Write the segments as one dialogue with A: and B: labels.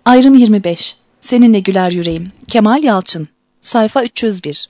A: Ayrım 25. Seninle güler yüreğim. Kemal Yalçın. Sayfa 301.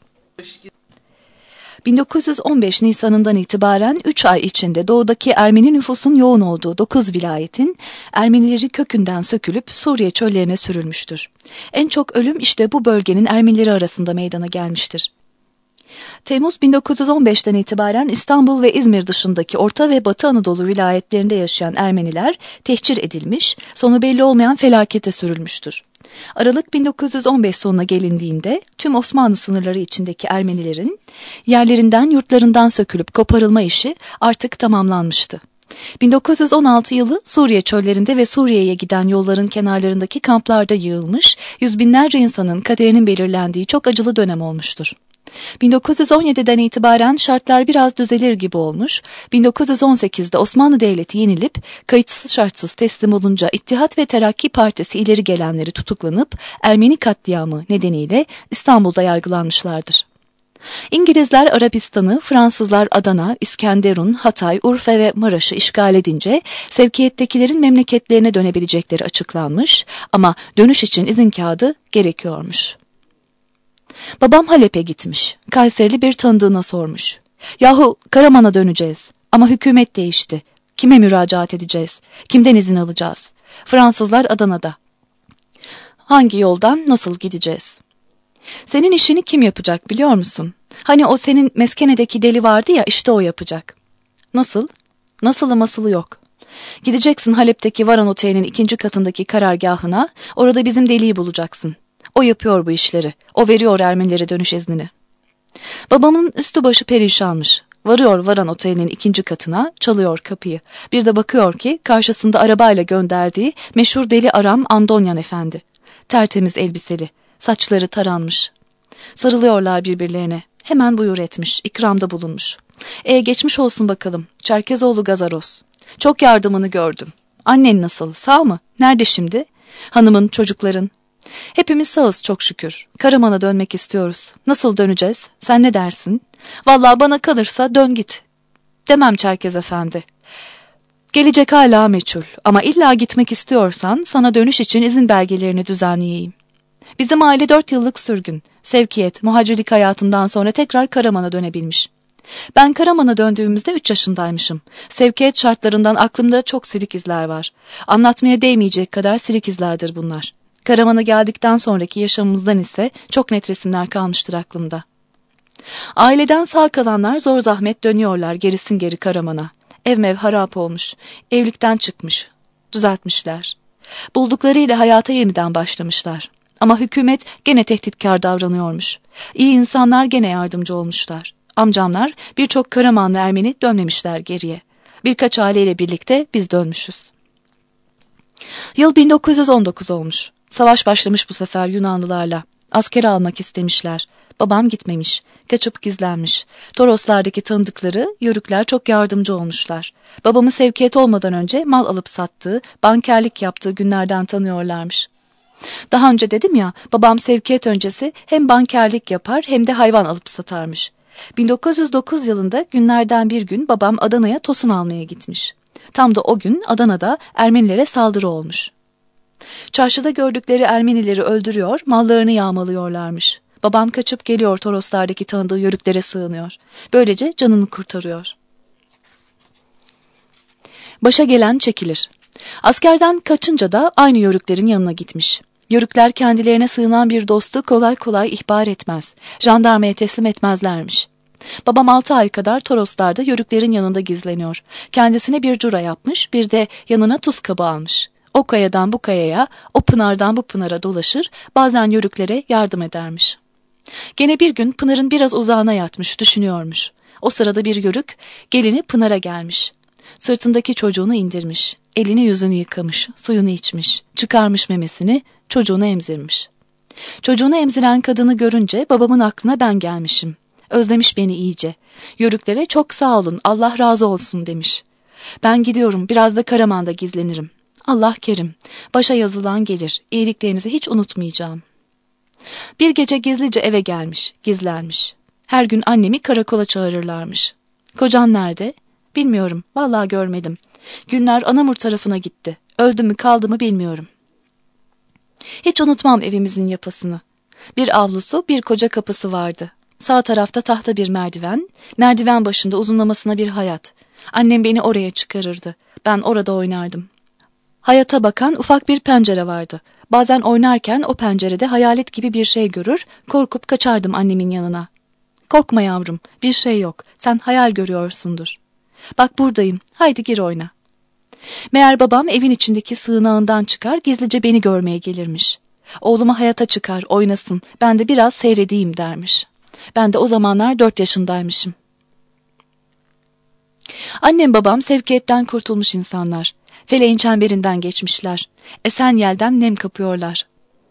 A: 1915 Nisan'ından itibaren 3 ay içinde doğudaki Ermeni nüfusun yoğun olduğu 9 vilayetin Ermenileri kökünden sökülüp Suriye çöllerine sürülmüştür. En çok ölüm işte bu bölgenin Ermenileri arasında meydana gelmiştir. Temmuz 1915'ten itibaren İstanbul ve İzmir dışındaki Orta ve Batı Anadolu vilayetlerinde yaşayan Ermeniler tehcir edilmiş, sonu belli olmayan felakete sürülmüştür. Aralık 1915 sonuna gelindiğinde tüm Osmanlı sınırları içindeki Ermenilerin yerlerinden, yurtlarından sökülüp koparılma işi artık tamamlanmıştı. 1916 yılı Suriye çöllerinde ve Suriye'ye giden yolların kenarlarındaki kamplarda yığılmış, yüz binlerce insanın kaderinin belirlendiği çok acılı dönem olmuştur. 1917'den itibaren şartlar biraz düzelir gibi olmuş, 1918'de Osmanlı Devleti yenilip kayıtsız şartsız teslim olunca İttihat ve Terakki Partisi ileri gelenleri tutuklanıp Ermeni katliamı nedeniyle İstanbul'da yargılanmışlardır. İngilizler Arabistan'ı, Fransızlar Adana, İskenderun, Hatay, Urfa ve Maraş'ı işgal edince sevkiyettekilerin memleketlerine dönebilecekleri açıklanmış ama dönüş için izin kağıdı gerekiyormuş. Babam Halep'e gitmiş. Kayserili bir tanıdığına sormuş. Yahu Karaman'a döneceğiz ama hükümet değişti. Kime müracaat edeceğiz? Kimden izin alacağız? Fransızlar Adana'da. Hangi yoldan nasıl gideceğiz? Senin işini kim yapacak biliyor musun? Hani o senin meskenedeki deli vardı ya, işte o yapacak. Nasıl? Nasılı masılı yok. Gideceksin Halep'teki Varan Oteli'nin 2. katındaki karargahına, orada bizim deliyi bulacaksın. O yapıyor bu işleri. O veriyor Ermenilere dönüş iznini. Babamın üstü başı perişanmış. Varıyor Varan Oteli'nin 2. katına, çalıyor kapıyı. Bir de bakıyor ki karşısında arabayla gönderdiği meşhur deli Aram Andonyan Efendi. Tertemiz elbiseli, saçları taranmış. Sarılıyorlar birbirlerine. Hemen buyur etmiş, ikramda bulunmuş. Geçmiş olsun bakalım, Çerkezoğlu Gazaros. Çok yardımını gördüm. Annen nasıl, sağ mı? Nerede şimdi? Hanımın, çocukların? Hepimiz sağız çok şükür. Karaman'a dönmek istiyoruz. Nasıl döneceğiz? Sen ne dersin? Vallahi bana kalırsa dön git. Demem Çerkez Efendi. Gelecek hala meçhul ama illa gitmek istiyorsan sana dönüş için izin belgelerini düzenleyeyim. Bizim aile 4 yıllık sürgün, sevkiyet, muhacirlik hayatından sonra tekrar Karaman'a dönebilmiş. Ben Karaman'a döndüğümüzde 3 yaşındaymışım. Sevkiyet şartlarından aklımda çok silik izler var. Anlatmaya değmeyecek kadar silik izlerdir bunlar. Karaman'a geldikten sonraki yaşamımızdan ise çok net resimler kalmıştır aklımda. Aileden sağ kalanlar zor zahmet dönüyorlar gerisin geri Karaman'a. Ev mev harap olmuş, evlilikten çıkmış, düzeltmişler. Bulduklarıyla hayata yeniden başlamışlar. Ama hükümet gene tehditkar davranıyormuş. İyi insanlar gene yardımcı olmuşlar. Amcamlar birçok Karamanlı Ermeni dönmemişler geriye. Birkaç aileyle birlikte biz dönmüşüz. Yıl 1919 olmuş. Savaş başlamış bu sefer Yunanlılarla. Askere almak istemişler. Babam gitmemiş. Kaçıp gizlenmiş. Toroslardaki tanıdıkları, yörükler çok yardımcı olmuşlar. Babamı sevkiyet olmadan önce mal alıp sattığı, bankerlik yaptığı günlerden tanıyorlarmış. Daha önce dedim ya, babam sevkiyet öncesi hem bankerlik yapar hem de hayvan alıp satarmış. 1909 yılında günlerden bir gün babam Adana'ya tosun almaya gitmiş. Tam da o gün Adana'da Ermenilere saldırı olmuş. Çarşıda gördükleri Ermenileri öldürüyor, mallarını yağmalıyorlarmış. Babam kaçıp geliyor, Toroslardaki tanıdığı yörüklere sığınıyor. Böylece canını kurtarıyor. Başa gelen çekilir. Askerden kaçınca da aynı yörüklerin yanına gitmiş. Yörükler kendilerine sığınan bir dostu kolay kolay ihbar etmez. Jandarmaya teslim etmezlermiş. Babam 6 ay kadar Toroslarda yörüklerin yanında gizleniyor. Kendisine bir cura yapmış, bir de yanına tuz kabı almış. O kayadan bu kayaya, o pınardan bu pınara dolaşır, bazen yörüklere yardım edermiş. Gene bir gün pınarın biraz uzağına yatmış, düşünüyormuş. O sırada bir yörük gelini pınara gelmiş. Sırtındaki çocuğunu indirmiş, elini yüzünü yıkamış, suyunu içmiş, çıkarmış memesini, çocuğunu emzirmiş. Çocuğunu emziren kadını görünce babamın aklına ben gelmişim. Özlemiş beni iyice. Yörüklere çok sağ olun, Allah razı olsun demiş. Ben gidiyorum, biraz da Karaman'da gizlenirim. Allah kerim, başa yazılan gelir, iyiliklerinizi hiç unutmayacağım. Bir gece gizlice eve gelmiş, gizlenmiş. Her gün annemi karakola çağırırlarmış. Kocan nerede? Bilmiyorum, vallahi görmedim. Günler Anamur tarafına gitti. Öldü mü kaldı mı bilmiyorum. Hiç unutmam evimizin yapısını. Bir avlusu, bir koca kapısı vardı. Sağ tarafta tahta bir merdiven, merdiven başında uzunlamasına bir hayat. Annem beni oraya çıkarırdı. Ben orada oynardım. Hayata bakan ufak bir pencere vardı. Bazen oynarken o pencerede hayalet gibi bir şey görür, korkup kaçardım annemin yanına. Korkma yavrum, bir şey yok. Sen hayal görüyorsundur. Bak buradayım, haydi gir oyna. Meğer babam evin içindeki sığınağından çıkar, gizlice beni görmeye gelirmiş. Oğluma hayata çıkar, oynasın, ben de biraz seyredeyim dermiş. Ben de o zamanlar 4 yaşındaymışım. Annem babam sevkiyetten kurtulmuş insanlar. Feleğin çemberinden geçmişler. Esen yelden nem kapıyorlar.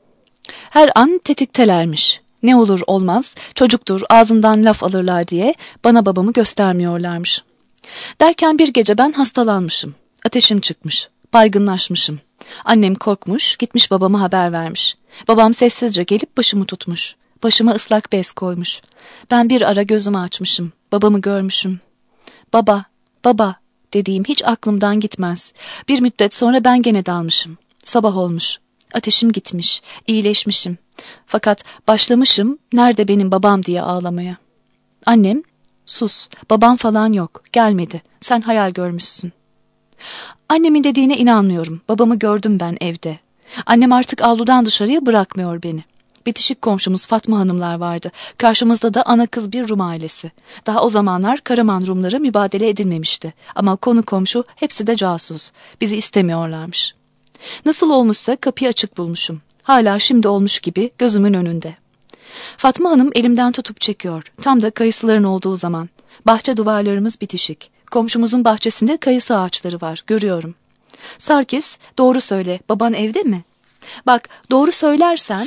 A: Her an tetiktelermiş. Ne olur olmaz, çocuktur ağzından laf alırlar diye bana babamı göstermiyorlarmış. Derken bir gece ben hastalanmışım. Ateşim çıkmış, baygınlaşmışım. Annem korkmuş, gitmiş babama haber vermiş. Babam sessizce gelip başımı tutmuş. Başıma ıslak bez koymuş. Ben bir ara gözümü açmışım. Babamı görmüşüm. Baba, baba dediğim hiç aklımdan gitmez. Bir müddet sonra ben gene dalmışım. Sabah olmuş. Ateşim gitmiş, iyileşmişim. Fakat başlamışım nerede benim babam diye ağlamaya. Annem, sus, babam falan yok, gelmedi. Sen hayal görmüşsün. Annemin dediğine inanmıyorum. Babamı gördüm ben evde. Annem artık avludan dışarıya bırakmıyor beni. Bitişik komşumuz Fatma Hanımlar vardı. Karşımızda da ana kız bir Rum ailesi. Daha o zamanlar Karaman Rumları mübadele edilmemişti. Ama konu komşu hepsi de casus. Bizi istemiyorlarmış. Nasıl olmuşsa kapıyı açık bulmuşum. Hala şimdi olmuş gibi gözümün önünde. Fatma Hanım elimden tutup çekiyor. Tam da kayısıların olduğu zaman. Bahçe duvarlarımız bitişik. Komşumuzun bahçesinde kayısı ağaçları var. Görüyorum. Sarkis, doğru söyle. Baban evde mi? Bak, doğru söylersen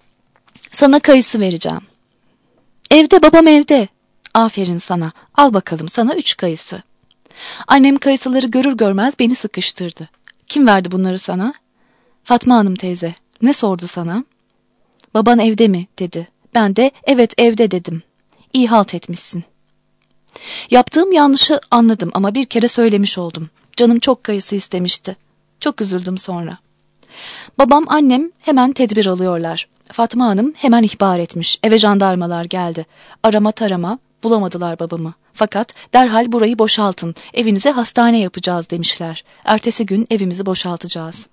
A: sana kayısı vereceğim. Evde, babam evde. Aferin sana. Al bakalım sana 3 kayısı. Annem kayısıları görür görmez beni sıkıştırdı. Kim verdi bunları sana? Fatma Hanım teyze. Ne sordu sana? Baban evde mi dedi. Ben de evet evde dedim. İyi halt etmişsin. Yaptığım yanlışı anladım ama bir kere söylemiş oldum. Canım çok kayısı istemişti. Çok üzüldüm sonra. Babam annem hemen tedbir alıyorlar. Fatma Hanım hemen ihbar etmiş. Eve jandarmalar geldi. Arama tarama bulamadılar babamı. Fakat derhal burayı boşaltın. Evinize hastane yapacağız demişler. Ertesi gün evimizi boşaltacağız.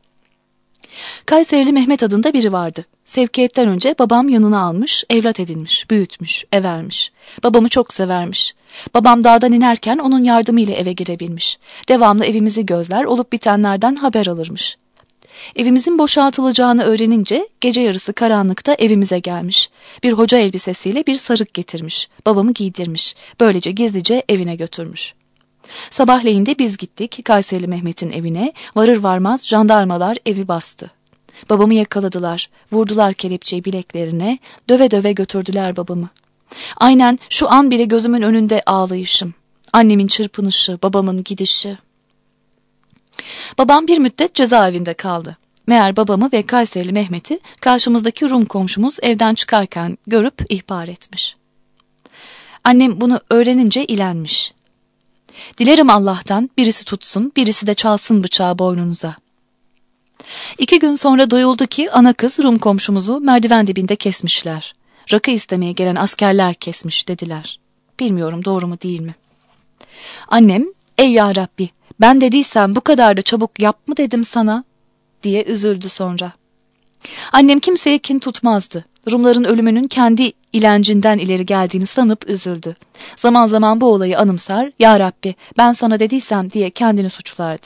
A: Kayserili Mehmet adında biri vardı. Sevkiyetten önce babam yanına almış, evlat edinmiş, büyütmüş, evermiş. Babamı çok severmiş. Babam dağdan inerken onun yardımıyla eve girebilmiş. Devamlı evimizi gözler, olup bitenlerden haber alırmış. Evimizin boşaltılacağını öğrenince gece yarısı karanlıkta evimize gelmiş. Bir hoca elbisesiyle bir sarık getirmiş. Babamı giydirmiş. Böylece gizlice evine götürmüş. Sabahleyin de biz gittik Kayserili Mehmet'in evine. Varır varmaz jandarmalar evi bastı. Babamı yakaladılar. Vurdular kelepçeyi bileklerine. Döve döve götürdüler babamı. Aynen şu an bile gözümün önünde ağlayışım. Annemin çırpınışı, babamın gidişi. Babam bir müddet cezaevinde kaldı. Meğer babamı ve Kayserili Mehmet'i karşımızdaki Rum komşumuz evden çıkarken görüp ihbar etmiş. Annem bunu öğrenince ilenmiş. Dilerim Allah'tan birisi tutsun, birisi de çalsın bıçağı boynunuza. 2 gün sonra duyuldu ki ana kız Rum komşumuzu merdiven dibinde kesmişler. Rakı istemeye gelen askerler kesmiş dediler. Bilmiyorum doğru mu değil mi? Annem, ey ya Rabbi, ben dediysem bu kadar da çabuk yap mı dedim sana diye üzüldü sonra. Annem kimseye kin tutmazdı. Rumların ölümünün kendi ilencinden ileri geldiğini sanıp üzüldü. Zaman zaman bu olayı anımsar, ya Rabbi ben sana dediysem diye kendini suçlardı.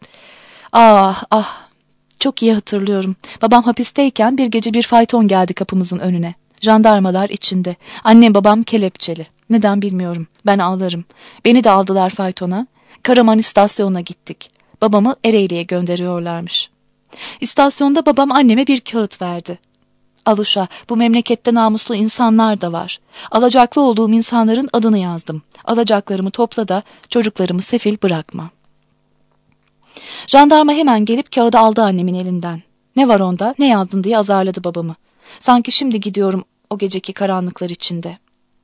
A: Ah ah, çok iyi hatırlıyorum. Babam hapisteyken bir gece bir fayton geldi kapımızın önüne. Jandarmalar içinde. Annem babam kelepçeli. Neden bilmiyorum. Ben ağlarım. Beni de aldılar faytona. Karaman istasyonuna gittik. Babamı Ereğli'ye gönderiyorlarmış. İstasyonda babam anneme bir kağıt verdi. Al uşa, bu memlekette namuslu insanlar da var. Alacaklı olduğum insanların adını yazdım. Alacaklarımı topla da çocuklarımı sefil bırakma. Jandarma hemen gelip kağıdı aldı annemin elinden. Ne var onda, ne yazdın diye azarladı babamı. Sanki şimdi gidiyorum o geceki karanlıklar içinde.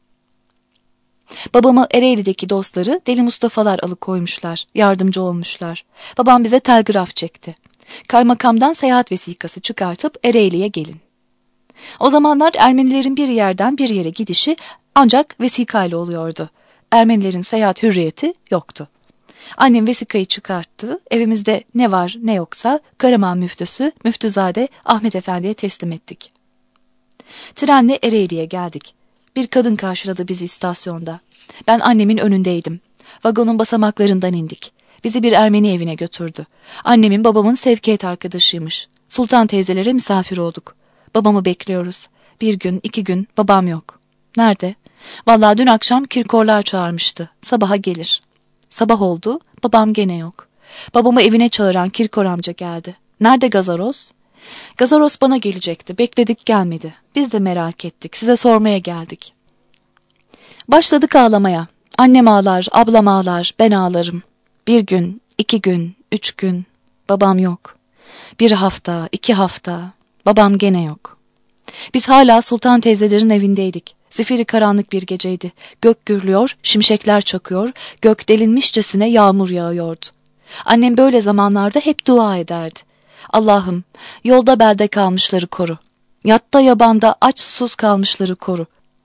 A: Babamı Ereğli'deki dostları Deli Mustafa'lar alıkoymuşlar, yardımcı olmuşlar. Babam bize telgraf çekti. Kaymakamdan seyahat vesikası çıkartıp Ereğli'ye gelin. O zamanlar Ermenilerin bir yerden bir yere gidişi ancak vesikayla oluyordu. Ermenilerin seyahat hürriyeti yoktu. Annem vesikayı çıkarttı, evimizde ne var ne yoksa Karaman müftüsü Müftüzade Ahmet Efendi'ye teslim ettik. Trenle Ereğli'ye geldik. Bir kadın karşıladı bizi istasyonda. Ben annemin önündeydim. Vagonun basamaklarından indik. Bizi bir Ermeni evine götürdü. Annemin babamın sevkiyat arkadaşıymış. Sultan teyzelere misafir olduk. Babamı bekliyoruz. 1 gün, 2 gün babam yok. Nerede? Vallahi dün akşam kirkorlar çağırmıştı. Sabaha gelir. Sabah oldu, babam gene yok. Babamı evine çağıran Kirkor amca geldi. Nerede Gazaros? Gazaros bana gelecekti. Bekledik gelmedi. Biz de merak ettik. Size sormaya geldik. Başladık ağlamaya. Annem ağlar, ablam ağlar, ben ağlarım. 1 gün, 2 gün, 3 gün. Babam yok. 1 hafta, 2 hafta. Babam gene yok. Biz hala Sultan teyzelerin evindeydik. Zifiri karanlık bir geceydi. Gök gürlüyor, şimşekler çakıyor, gök delinmişçesine yağmur yağıyordu. Annem böyle zamanlarda hep dua ederdi. Allah'ım, yolda belde kalmışları koru. Yatta yabanda aç susuz kalmışları koru.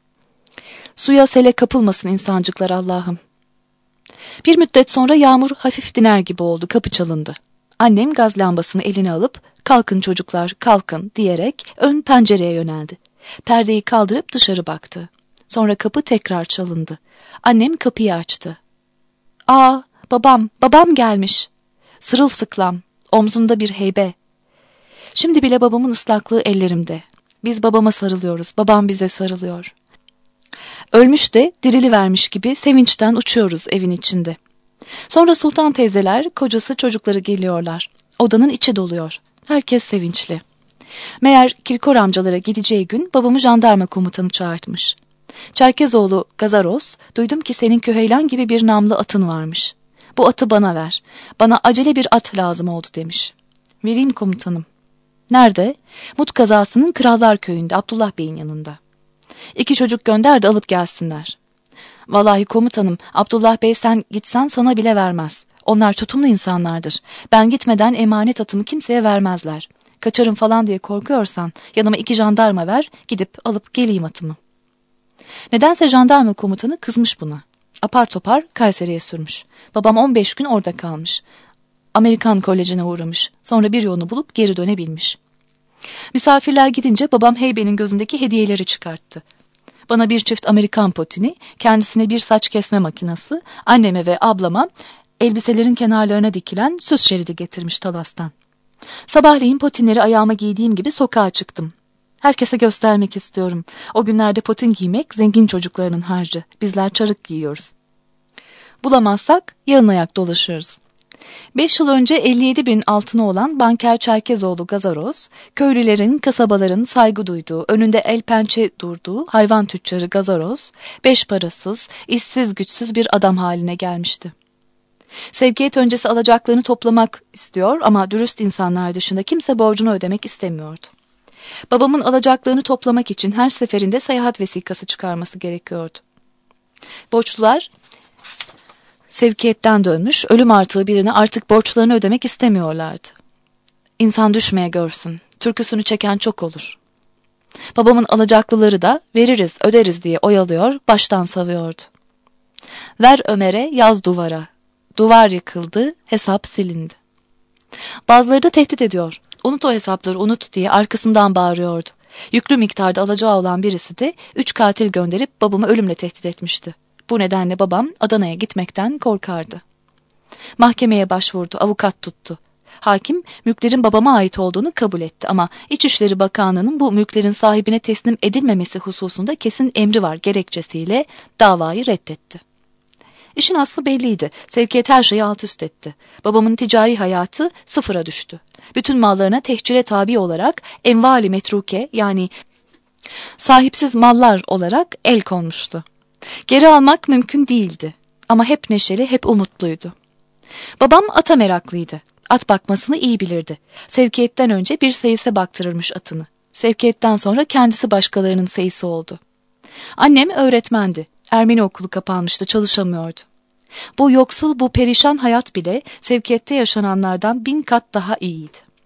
A: Suya sele kapılmasın insancıklar Allah'ım. Bir müddet sonra yağmur hafif diner gibi oldu, kapı çalındı. Annem gaz lambasını eline alıp kalkın çocuklar kalkın diyerek ön pencereye yöneldi. Perdeyi kaldırıp dışarı baktı. Sonra kapı tekrar çalındı. Annem kapıyı açtı. Aa, babam gelmiş. Sırılsıklam, omzunda bir heybe. Şimdi bile babamın ıslaklığı ellerimde. Biz babama sarılıyoruz, babam bize sarılıyor. Ölmüş de dirilivermiş gibi sevinçten uçuyoruz evin içinde. Sonra Sultan teyzeler, kocası, çocukları geliyorlar. Odanın içi doluyor. Herkes sevinçli. Meğer Kirkor amcalara gideceği gün babamı jandarma komutanı çağırtmış. Çerkezoğlu Gazaros, duydum ki senin Küheylan gibi bir namlı atın varmış. Bu atı bana ver. Bana acele bir at lazım oldu demiş. Vereyim komutanım. Nerede? Mut kazasının Krallar Köyü'nde, Abdullah Bey'in yanında. 2 çocuk gönder de alıp gelsinler. Vallahi komutanım, Abdullah Bey sen gitsen sana bile vermez. Onlar tutumlu insanlardır. Ben gitmeden emanet atımı kimseye vermezler. Kaçarım falan diye korkuyorsan yanıma 2 jandarma ver, gidip alıp geleyim atımı. Nedense jandarma komutanı kızmış buna. Apar topar Kayseri'ye sürmüş. Babam 15 gün orada kalmış. Amerikan Koleji'ne uğramış. Sonra bir yolunu bulup geri dönebilmiş. Misafirler gidince babam heybenin gözündeki hediyeleri çıkarttı. Bana bir çift Amerikan potini, kendisine bir saç kesme makinesi, anneme ve ablama elbiselerin kenarlarına dikilen süs şeridi getirmiş Talas'tan. Sabahleyin potinleri ayağıma giydiğim gibi sokağa çıktım. Herkese göstermek istiyorum. O günlerde potin giymek zengin çocuklarının harcı. Bizler çarık giyiyoruz. Bulamazsak yalın ayak dolaşıyoruz. 5 yıl önce 57 bin altını olan banker Çerkezoğlu Gazaros, köylülerin, kasabaların saygı duyduğu, önünde el pençe durduğu hayvan tüccarı Gazaros, 5 parasız, işsiz güçsüz bir adam haline gelmişti. Sevkiyat öncesi alacaklarını toplamak istiyor ama dürüst insanlar dışında kimse borcunu ödemek istemiyordu. Babamın alacaklarını toplamak için her seferinde seyahat vesikası çıkarması gerekiyordu. Borçlular sevkiyetten dönmüş, ölüm artığı birine artık borçlarını ödemek istemiyorlardı. İnsan düşmeye görsün, türküsünü çeken çok olur. Babamın alacaklıları da veririz, öderiz diye oyalıyor, baştan savuyordu. Ver Ömer'e, yaz duvara. Duvar yıkıldı, hesap silindi. Bazıları da tehdit ediyor. Unut o hesapları, unut diye arkasından bağırıyordu. Yüklü miktarda alacağı olan birisi de 3 katil gönderip babamı ölümle tehdit etmişti. Bu nedenle babam Adana'ya gitmekten korkardı. Mahkemeye başvurdu, avukat tuttu. Hakim mülklerin babama ait olduğunu kabul etti ama İçişleri Bakanlığı'nın bu mülklerin sahibine teslim edilmemesi hususunda kesin emri var gerekçesiyle davayı reddetti. İşin aslı belliydi. Sevkiyat her şeyi alt üst etti. Babamın ticari hayatı sıfıra düştü. Bütün mallarına tehcire tabi olarak envali metruke yani sahipsiz mallar olarak el konmuştu. Geri almak mümkün değildi ama hep neşeli, hep umutluydu. Babam ata meraklıydı. At bakmasını iyi bilirdi. Sevkiyetten önce bir seyise baktırırmış atını. Sevkiyetten sonra kendisi başkalarının seyisi oldu. Annem öğretmendi. Ermeni okulu kapanmıştı, çalışamıyordu. Bu yoksul, bu perişan hayat bile sevkiyette yaşananlardan 1000 kat daha iyiydi.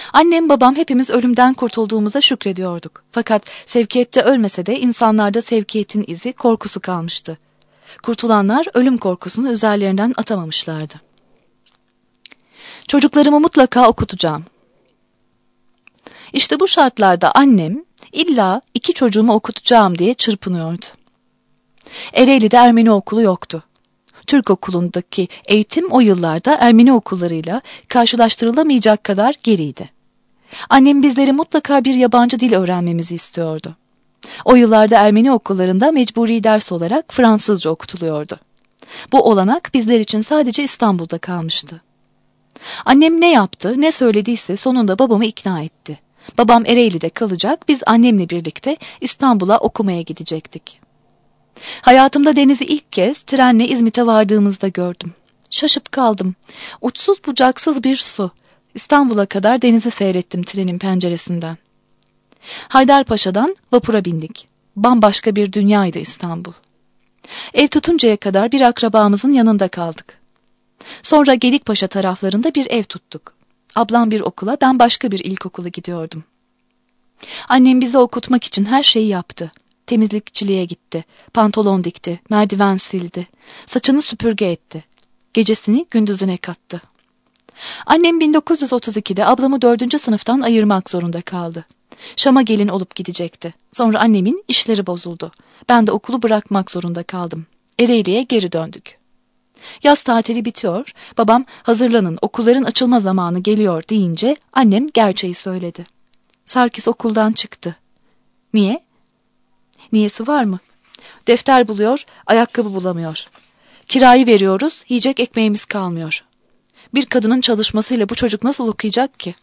A: Annem, babam hepimiz ölümden kurtulduğumuza şükrediyorduk. Fakat sevkiyette ölmese de insanlarda sevkiyetin izi, korkusu kalmıştı. Kurtulanlar ölüm korkusunu üzerlerinden atamamışlardı. Çocuklarımı mutlaka okutacağım. İşte bu şartlarda annem illa 2 çocuğumu okutacağım diye çırpınıyordu. Ereğli'de Ermeni okulu yoktu. Türk okulundaki eğitim o yıllarda Ermeni okullarıyla karşılaştırılamayacak kadar geriydi. Annem bizleri mutlaka bir yabancı dil öğrenmemizi istiyordu. O yıllarda Ermeni okullarında mecburi ders olarak Fransızca okutuluyordu. Bu olanak bizler için sadece İstanbul'da kalmıştı. Annem ne yaptı, ne söylediyse sonunda babamı ikna etti. Babam Ereğli'de kalacak, biz annemle birlikte İstanbul'a okumaya gidecektik. Hayatımda denizi ilk kez trenle İzmit'e vardığımızda gördüm. Şaşıp kaldım. Uçsuz bucaksız bir su. İstanbul'a kadar denizi seyrettim trenin penceresinden. Haydarpaşa'dan vapura bindik. Bambaşka bir dünyaydı İstanbul. Ev tutuncaya kadar bir akrabamızın yanında kaldık. Sonra Gedikpaşa taraflarında bir ev tuttuk. Ablam bir okula, ben başka bir ilkokula gidiyordum. Annem bizi okutmak için her şeyi yaptı. Temizlikçiliğe gitti, pantolon dikti, merdiven sildi, saçını süpürge etti. Gecesini gündüzüne kattı. Annem 1932'de ablamı 4. sınıftan ayırmak zorunda kaldı. Şam'a gelin olup gidecekti. Sonra annemin işleri bozuldu. Ben de okulu bırakmak zorunda kaldım. Ereğli'ye geri döndük. Yaz tatili bitiyor, babam hazırlanın okulların açılma zamanı geliyor deyince annem gerçeği söyledi. Sarkis okuldan çıktı. Niye? Niyesi var mı? Defter buluyor, ayakkabı bulamıyor. Kirayı veriyoruz, yiyecek ekmeğimiz kalmıyor. Bir kadının çalışmasıyla bu çocuk nasıl okuyacak ki?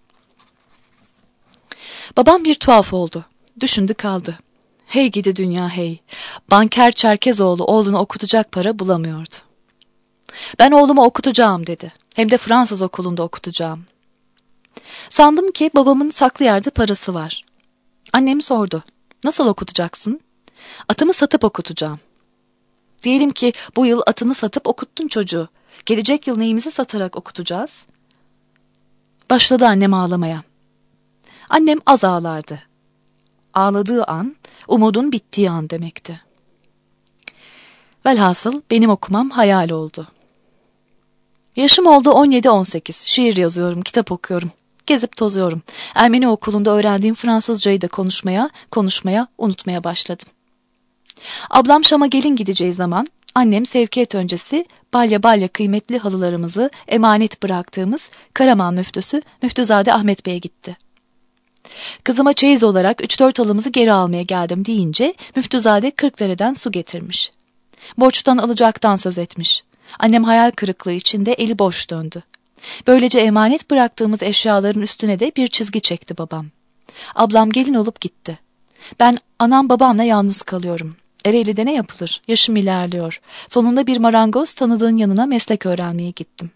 A: Babam bir tuhaf oldu. Düşündü kaldı. Hey gidi dünya hey. Banker Çerkezoğlu oğlunu okutacak para bulamıyordu. Ben oğlumu okutacağım dedi. Hem de Fransız okulunda okutacağım. Sandım ki babamın saklı yerde parası var. Annem sordu. Nasıl okutacaksın? Atımı satıp okutacağım. Diyelim ki bu yıl atını satıp okuttun çocuğu. Gelecek yıl neyimizi satarak okutacağız? Başladı annem ağlamaya. Annem az ağlardı. Ağladığı an, umudun bittiği an demekti. Velhasıl benim okumam hayal oldu. Yaşım oldu 17-18. Şiir yazıyorum, kitap okuyorum. Gezip tozuyorum. Ermeni okulunda öğrendiğim Fransızcayı da konuşmaya, unutmaya başladım. Ablam Şam'a gelin gideceği zaman annem sevkiyet öncesi balya kıymetli halılarımızı emanet bıraktığımız Karaman müftüsü Müftüzade Ahmet Bey'e gitti. Kızıma çeyiz olarak 3-4 halımızı geri almaya geldim deyince Müftüzade Kırkdere'den su getirmiş. Borçtan alacaktan söz etmiş. Annem hayal kırıklığı içinde eli boş döndü. Böylece emanet bıraktığımız eşyaların üstüne de bir çizgi çekti babam. Ablam gelin olup gitti. Ben anam babamla yalnız kalıyorum. Ereğli'de ne yapılır? Yaşım ilerliyor. Sonunda bir marangoz tanıdığın yanına meslek öğrenmeye gittim.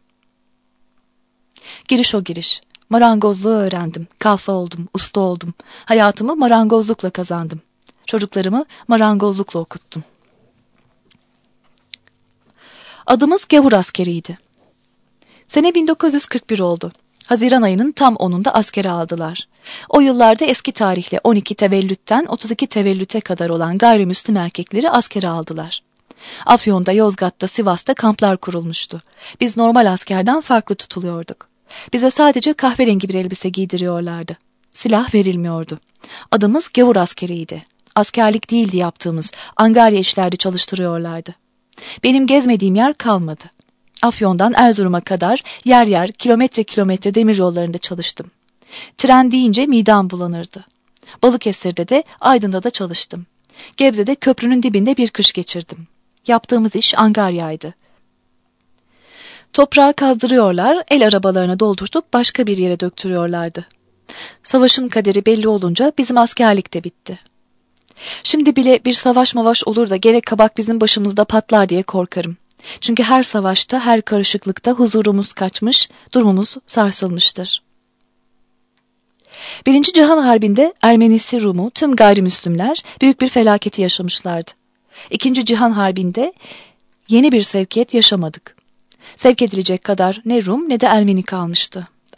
A: Giriş o giriş. Marangozluğu öğrendim. Kalfa oldum, usta oldum. Hayatımı marangozlukla kazandım. Çocuklarımı marangozlukla okuttum. Adımız gavur askeriydi. Sene 1941 oldu. Haziran ayının tam 10'unda askere aldılar. O yıllarda eski tarihle 12 tevellütten 32 tevellüte kadar olan gayrimüslim erkekleri askere aldılar. Afyon'da, Yozgat'ta, Sivas'ta kamplar kurulmuştu. Biz normal askerden farklı tutuluyorduk. Bize sadece kahverengi bir elbise giydiriyorlardı. Silah verilmiyordu. Adımız gavur askeriydi. Askerlik değildi yaptığımız, angarya işlerde çalıştırıyorlardı. Benim gezmediğim yer kalmadı. Afyon'dan Erzurum'a kadar yer yer kilometre demir yollarında çalıştım. Tren deyince midem bulanırdı. Balıkesir'de de Aydın'da da çalıştım. Gebze'de köprünün dibinde bir kış geçirdim. Yaptığımız iş angaryaydı. Toprağı kazdırıyorlar, el arabalarına doldurtup başka bir yere döktürüyorlardı. Savaşın kaderi belli olunca bizim askerlik de bitti. Şimdi bile bir savaş olur da gerek kabak bizim başımızda patlar diye korkarım. Çünkü her savaşta, her karışıklıkta huzurumuz kaçmış, durumumuz sarsılmıştır. 1. Cihan Harbi'nde Ermenisi, Rumu, tüm gayrimüslimler büyük bir felaketi yaşamışlardı. 2. Cihan Harbi'nde yeni bir sevkiyet yaşamadık. Sevk edilecek kadar ne Rum ne de Ermeni kalmıştı.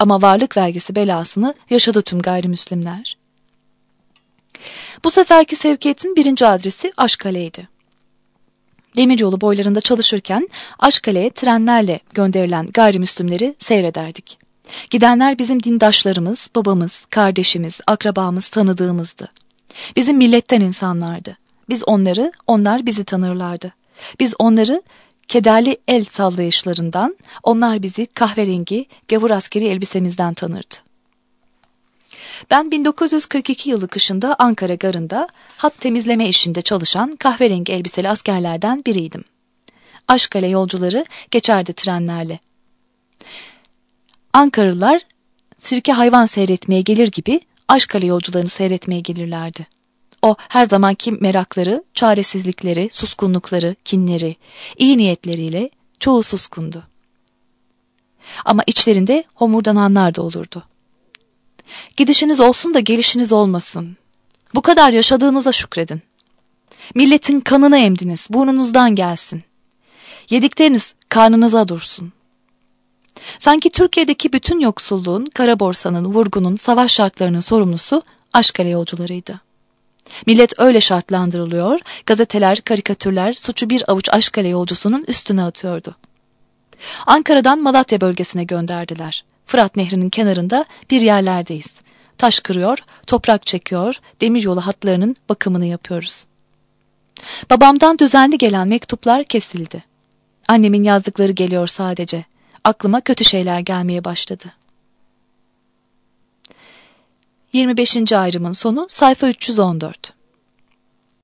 A: Ama varlık vergisi belasını yaşadı tüm gayrimüslimler. Bu seferki sevkiyetin birinci adresi Aşkale'ydi. Demiryolu boylarında çalışırken Aşkale'ye trenlerle gönderilen gayrimüslimleri seyrederdik. Gidenler bizim dindaşlarımız, babamız, kardeşimiz, akrabamız, tanıdığımızdı. Bizim milletten insanlardı. Biz onları, onlar bizi tanırlardı. Biz onları kederli el sallayışlarından, onlar bizi kahverengi, gavur askeri elbisemizden tanırdı. Ben 1942 yılı kışında Ankara garında hat temizleme işinde çalışan kahverengi elbiseli askerlerden biriydim. Aşkale yolcuları geçerdi trenlerle. Ankaralılar sirke hayvan seyretmeye gelir gibi Aşkale yolcularını seyretmeye gelirlerdi. O her zamanki merakları, çaresizlikleri, suskunlukları, kinleri, iyi niyetleriyle çoğu suskundu. Ama içlerinde homurdananlar da olurdu. Gidişiniz olsun da gelişiniz olmasın. Bu kadar yaşadığınıza şükredin. Milletin kanını emdiniz, burnunuzdan gelsin. Yedikleriniz karnınıza dursun. Sanki Türkiye'deki bütün yoksulluğun, kara borsanın, vurgunun, savaş şartlarının sorumlusu Aşkale yolcularıydı. Millet öyle şartlandırılıyor, gazeteler, karikatürler suçu bir avuç Aşkale yolcusunun üstüne atıyordu. Ankara'dan Malatya bölgesine gönderdiler. Fırat Nehri'nin kenarında bir yerlerdeyiz. Taş kırıyor, toprak çekiyor, demiryolu hatlarının bakımını yapıyoruz. Babamdan düzenli gelen mektuplar kesildi. Annemin yazdıkları geliyor sadece. Aklıma kötü şeyler gelmeye başladı. 25. ayrımın sonu sayfa 314.